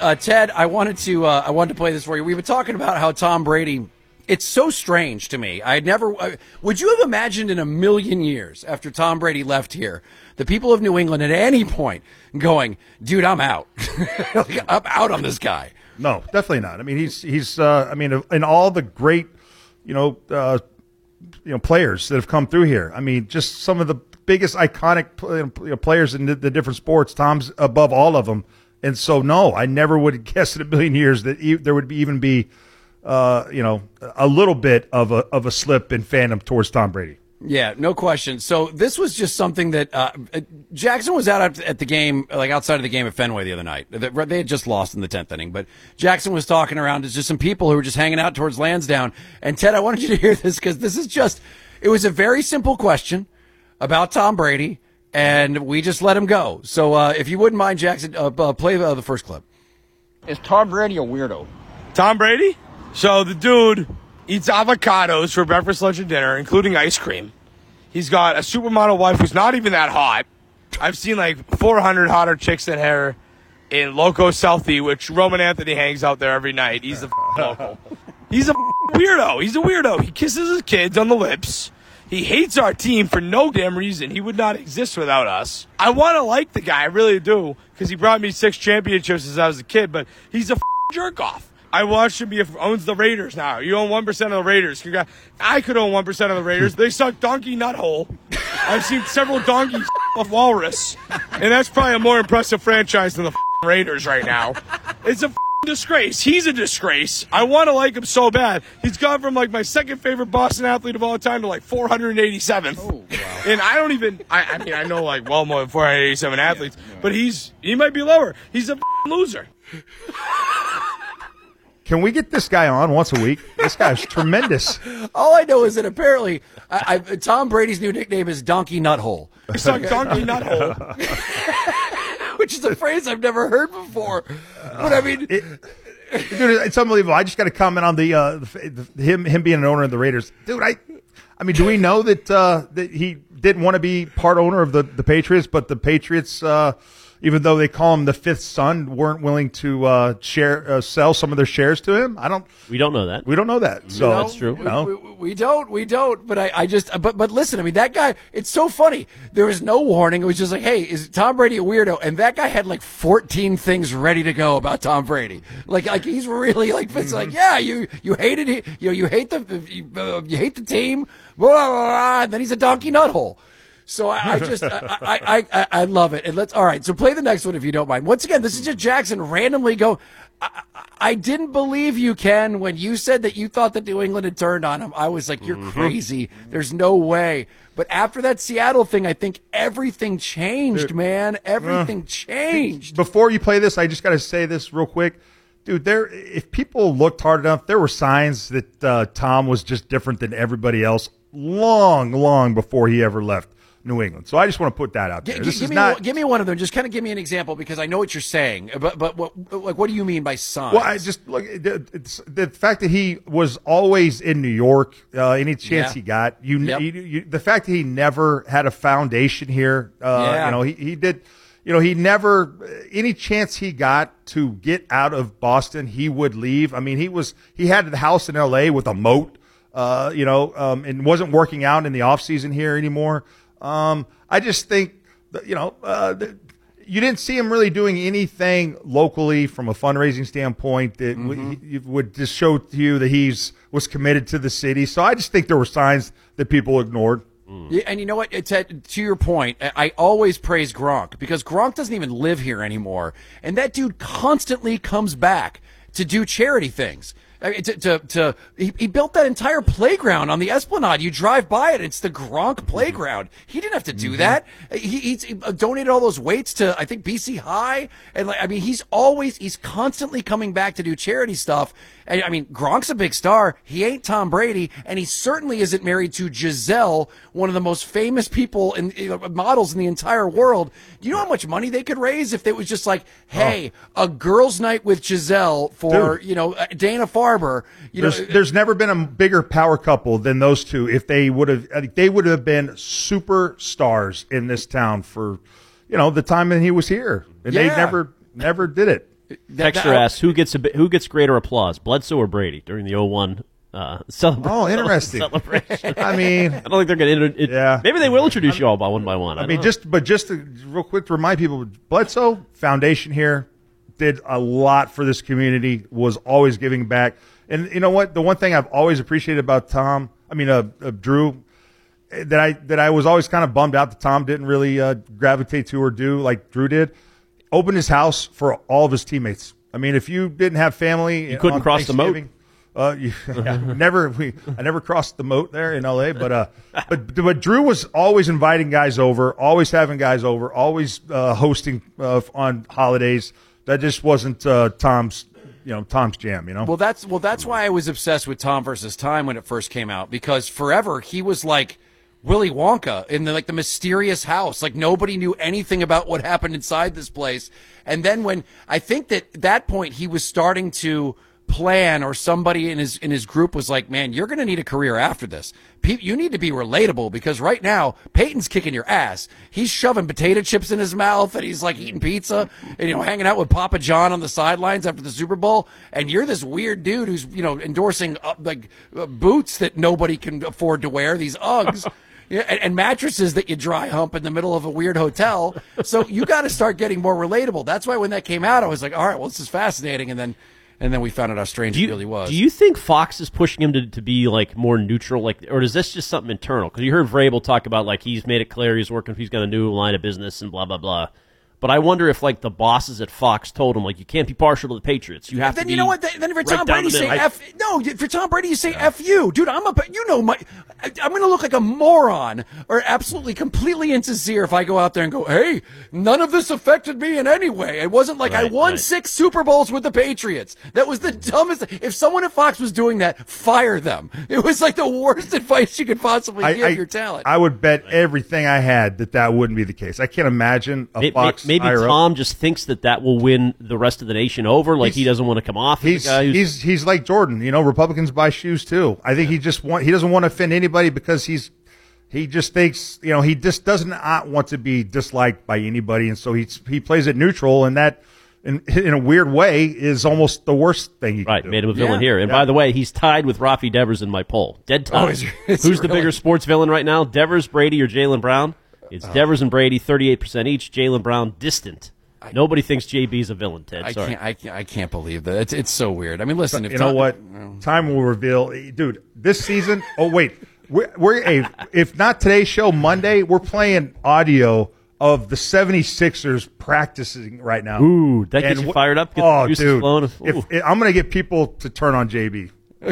Ted, I wanted to play this for you. We've been talking about how Tom Brady. It's so strange to me. Would you have imagined in a million years after Tom Brady left here, the people of New England at any point going, dude, I'm out. I'm out on this guy. No, definitely not. I mean, he's in all the great, players that have come through here. I mean, just some of the biggest iconic players in the different sports. Tom's above all of them. And so, no, I never would have guessed in a million years that there would even be a little bit of a slip in fandom towards Tom Brady. Yeah, no question. So this was just something that Jackson was out at the game, like outside of the game at Fenway the other night. They had just lost in the 10th inning, but Jackson was talking around to just some people who were just hanging out towards Lansdowne. And Ted, I wanted you to hear this because it was a very simple question about Tom Brady, and we just let him go. So if you wouldn't mind, Jackson, play the first clip. Is Tom Brady a weirdo? Tom Brady? So the dude eats avocados for breakfast, lunch, and dinner, including ice cream. He's got a supermodel wife who's not even that hot. I've seen like 400 hotter chicks than her in Loco Southie, which Roman Anthony hangs out there every night. He's the local. He's a weirdo. He's a weirdo. He kisses his kids on the lips. He hates our team for no damn reason. He would not exist without us. I want to like the guy, I really do, because he brought me 6 championships since I was a kid, but he's a jerk-off. I watched him owns the Raiders now. You own 1% of the Raiders. I could own 1% of the Raiders. They suck donkey nut hole. I've seen several donkeys of walrus, and that's probably a more impressive franchise than the Raiders right now. It's a disgrace. He's a disgrace. I want to like him so bad. He's gone from like my second favorite Boston athlete of all time to like 487th. Oh, wow. And I don't even, I know like well more than 487 athletes, but he might be lower. He's a loser. Can we get this guy on once a week? This guy's tremendous. All I know is that apparently Tom Brady's new nickname is Donkey Nuthole. It's like Donkey Nuthole. Which is a phrase I've never heard before. But I mean... Dude, it's unbelievable. I just got to comment on him being an owner of the Raiders. Dude, I mean, do we know that he didn't want to be part owner of the Patriots, but the Patriots... even though they call him the fifth son, weren't willing to sell some of their shares to him. We don't know that. We don't know that. So that's true. We don't. But but listen. I mean, that guy. It's so funny. There was no warning. It was just like, hey, is Tom Brady a weirdo? And that guy had like 14 things ready to go about Tom Brady. Like he's really like, it's like, yeah, you hated it. You hate the team. Blah, blah, blah, and then he's a donkey nuthole. So I love it. And all right. So play the next one if you don't mind. Once again, this is just Jackson randomly go. I didn't believe you, Ken, when you said that you thought that New England had turned on him. I was like, you're crazy. There's no way. But after that Seattle thing, I think everything changed, man. Everything changed. Before you play this, I just got to say this real quick. Dude, if people looked hard enough, there were signs that Tom was just different than everybody else long before he ever left New England. So I just want to put that out there. Give me one of them. Just kind of give me an example because I know what you're saying. But what do you mean by signs? Well, I just look. It's the fact that he was always in New York. Any chance he got, the fact that he never had a foundation here. He did. He never any chance he got to get out of Boston, he would leave. I mean, he had the house in L.A. with a moat. And wasn't working out in the off season here anymore. I just think that, you didn't see him really doing anything locally from a fundraising standpoint that would just show to you that was committed to the city. So I just think there were signs that people ignored. Yeah, and you know what? To your point, I always praise Gronk because Gronk doesn't even live here anymore. And that dude constantly comes back to do charity things. I mean, he built that entire playground on the Esplanade. You drive by it, it's the Gronk playground. He didn't have to do that. He donated all those weights to, I think, BC High. And he's constantly coming back to do charity stuff. And I mean, Gronk's a big star. He ain't Tom Brady, and he certainly isn't married to Giselle, one of the most famous people models in the entire world. Do you know how much money they could raise if it was just like, hey, a girls' night with Giselle for Dana Farber? There's never been a bigger power couple than those two. If they would have been superstars in this town for the time that he was here, and they never did it. Texter asks, who gets greater applause, Bledsoe or Brady during the 0-1 interesting. celebration? I mean, I don't think they're going to. Yeah, maybe they will introduce you all by one. I mean, just to real quick to remind people, Bledsoe Foundation here did a lot for this community. Was always giving back, and you know what? The one thing I've always appreciated about Drew, that I was always kind of bummed out that Tom didn't really gravitate to or do like Drew did. Opened his house for all of his teammates. I mean, if you didn't have family, you couldn't cross the moat. I never crossed the moat there in LA, but Drew was always inviting guys over, always having guys over, always hosting on holidays. That just wasn't Tom's jam. Well, that's why I was obsessed with Tom versus Time when it first came out, because forever he was like Willy Wonka in the mysterious house. Like nobody knew anything about what happened inside this place. And then when I think that at that point he was starting to plan, or somebody in his group was like, man, you're going to need a career after this. You need to be relatable, because right now Peyton's kicking your ass. He's shoving potato chips in his mouth, and he's like eating pizza and hanging out with Papa John on the sidelines after the Super Bowl. And you're this weird dude who's endorsing boots that nobody can afford to wear, these Uggs. Yeah, and mattresses that you dry hump in the middle of a weird hotel. So you got to start getting more relatable. That's why when that came out, I was like, all right, well, this is fascinating. And then we found out how strange it really was. Do you think Fox is pushing him to be more neutral, or is this just something internal? Because you heard Vrabel talk about he's made it clear he's got a new line of business and blah blah blah. But I wonder if the bosses at Fox told him you can't be partial to the Patriots. You have to. Then you know what? Then for Tom Brady, say F. No, for Tom Brady, you say F you, dude. I'm going to look like a moron or absolutely completely insincere if I go out there and go, hey, none of this affected me in any way. It wasn't like I won 6 Super Bowls with the Patriots. That was the dumbest. If someone at Fox was doing that, fire them. It was the worst advice you could possibly give your talent. I would bet everything I had that wouldn't be the case. I can't imagine a Fox. Maybe Tom just thinks that will win the rest of the nation over. He doesn't want to come off. He's like Jordan. Republicans buy shoes too. I think he doesn't want to offend anybody, because he just thinks he just does not want to be disliked by anybody, and so he plays it neutral, and that in a weird way is almost the worst thing you can do. Made him a villain here. And by the way, he's tied with Rafi Devers in my poll. Dead tie. Who's the bigger sports villain right now? Devers, Brady, or Jaylen Brown? It's Devers and Brady, 38% each. Jaylen Brown, distant. Nobody thinks JB's a villain, Ted. Sorry. I can't believe that. It's so weird. I mean, listen. You know what? Time will reveal. Dude, this season. Oh, wait. If not today's show, Monday, we're playing audio of the 76ers practicing right now. Ooh, that gets you fired up? Get dude. Flowing. I'm going to get people to turn on JB.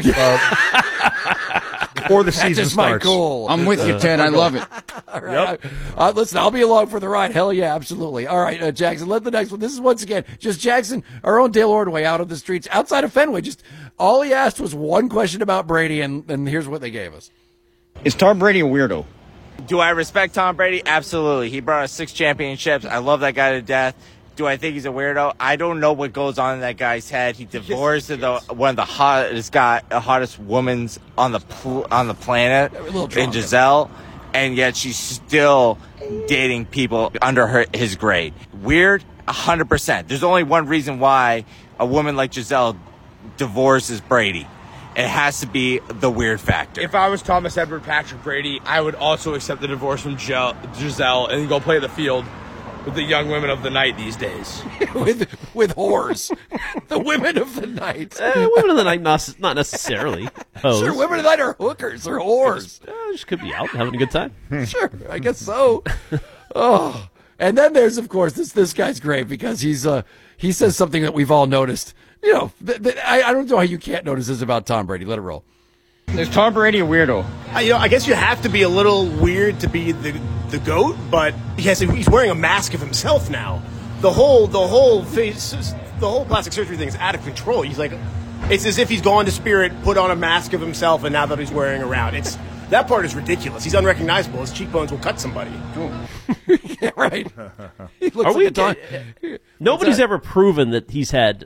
Before the season starts. My goal. I'm with you, Ted. I love it. All right. Yep. Listen, I'll be along for the ride. Hell yeah, absolutely. All right, Jackson, let the next one. This is once again just Jackson, our own Dale Ordway, out of the streets outside of Fenway. Just all he asked was one question about Brady, and here's what they gave us. Is Tom Brady a weirdo? Do I respect Tom Brady? Absolutely. He brought us 6 championships. I love that guy to death. Do I think he's a weirdo? I don't know what goes on in that guy's head. He divorced one of the hottest women on the planet, in Giselle, and yet she's still dating people under his grade. Weird? 100%. There's only one reason why a woman like Giselle divorces Brady. It has to be the weird factor. If I was Thomas Edward Patrick Brady, I would also accept the divorce from Giselle and go play the field with the young women of the night these days. with whores. The women of the night. Women of the night, not necessarily. Sure, women of the night are hookers or whores. Just could be out having a good time. Sure, I guess so. Oh, and then there's, of course, this guy's great because he says something that we've all noticed. I don't know how you can't notice this about Tom Brady. Let it roll. Is Tom Brady a weirdo? I guess you have to be a little weird to be the GOAT, but he's wearing a mask of himself now. The whole plastic surgery thing is out of control. It's as if he's gone to Spirit, put on a mask of himself, and now that he's wearing around, that part is ridiculous. He's unrecognizable. His cheekbones will cut somebody. Yeah, right. He looks like Nobody's ever proven that he's had.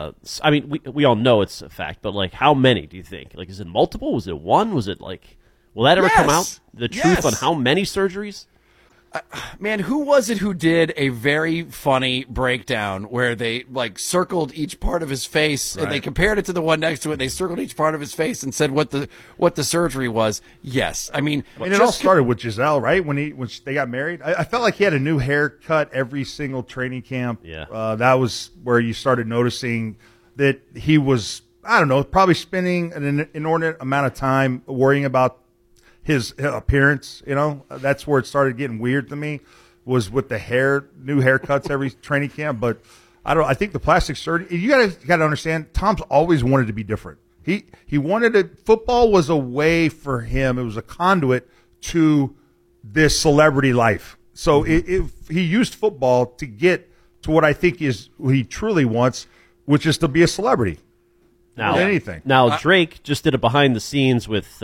We all know it's a fact, but how many do you think? Is it multiple? Was it one? Was it will that ever come out? The truth on how many surgeries? Man, who was it who did a very funny breakdown where they like circled each part of his face and they compared it to the one next to it? They circled each part of his face and said what the surgery was. Yes, I mean, and it all started with Giselle, right? When they got married, I felt like he had a new haircut every single training camp. Yeah, that was where you started noticing that he was, I don't know, probably spending an inordinate amount of time worrying about his appearance. That's where it started getting weird to me, was with the new haircuts every training camp. But I think the plastic surgery, you gotta understand, Tom's always wanted to be different. He wanted it. Football was a way for him. It was a conduit to this celebrity life. So he used football to get to what I think is what he truly wants, which is to be a celebrity. Anything. Now Drake just did a behind the scenes with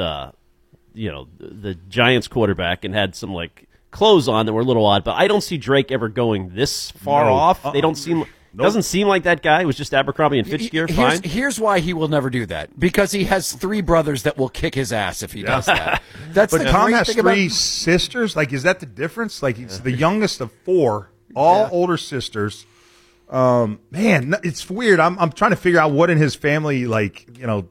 the Giants quarterback and had some like clothes on that were a little odd, but I don't see Drake ever going this far off. They don't seem doesn't seem like that guy. It was just Abercrombie and Fitch gear. Fine. Here's why he will never do that, because he has 3 brothers that will kick his ass if he does that. That's but Tom has 3 sisters. Like, is that the difference? Like, he's the youngest of 4, all older sisters. Man, it's weird. I'm trying to figure out what in his family, like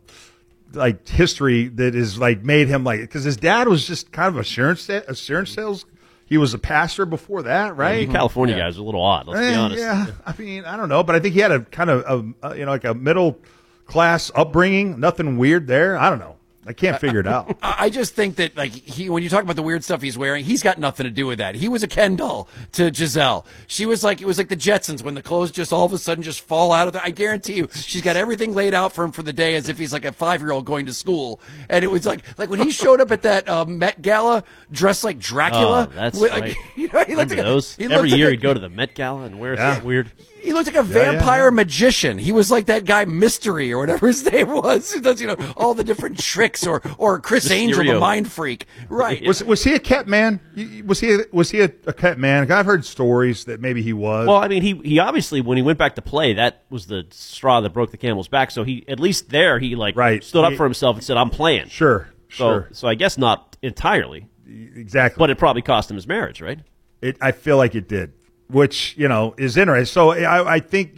history that is like made him like, because his dad was just kind of assurance sales. He was a pastor before that, right? You California guys are a little odd. Let's be honest. Yeah, I mean, I don't know, but I think he had a kind of like a middle class upbringing. Nothing weird there. I don't know. I can't figure it out. I just think that, like, when you talk about the weird stuff he's wearing, he's got nothing to do with that. He was a Ken doll to Giselle. She was like, it was like the Jetsons when the clothes just all of a sudden just fall out of the. I guarantee you, she's got everything laid out for him for the day as if he's like a 5-year-old going to school. And it was like when he showed up at that Met Gala dressed like Dracula. Oh, that's right. He looked those. Every year he'd go to the Met Gala and wear something weird. He looked like a vampire magician. He was like that guy Mystery or whatever his name was. Who does all the different tricks, or Chris Angel, the mind freak. Right? Was he a kept man? Was he a kept man? I've heard stories that maybe he was. Well, I mean, he obviously, when he went back to play, that was the straw that broke the camel's back. So he, at least there, he stood up for himself and said, "I'm playing." Sure. So I guess not entirely. Exactly. But it probably cost him his marriage, right? I feel like it did. Which, is interesting. So I think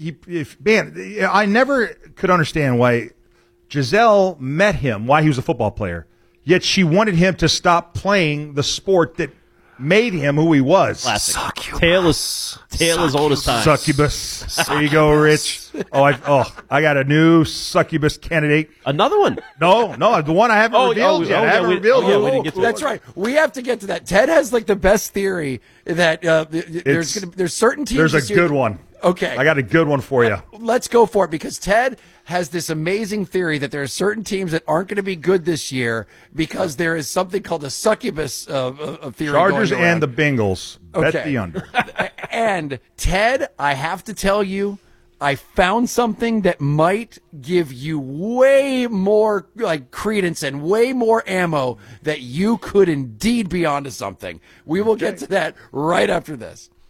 I never could understand why Giselle met him, why he was a football player, yet she wanted him to stop playing the sport that made him who he was. Classic. Succubus. Tale as old as time. Succubus. There you go, Rich. I got a new succubus candidate. Another one? No, the one I haven't revealed yet. I haven't revealed yet. We didn't get to That's right. We have to get to that. Ted has like the best theory that there's certain teams. There's a good one. Okay. I got a good one for you. Let's go for it, because Ted has this amazing theory that there are certain teams that aren't going to be good this year because there is something called a succubus theory. Chargers and the Bengals. Bet the under. And Ted, I have to tell you, I found something that might give you way more credence and way more ammo that you could indeed be onto something. We will get to that right after this.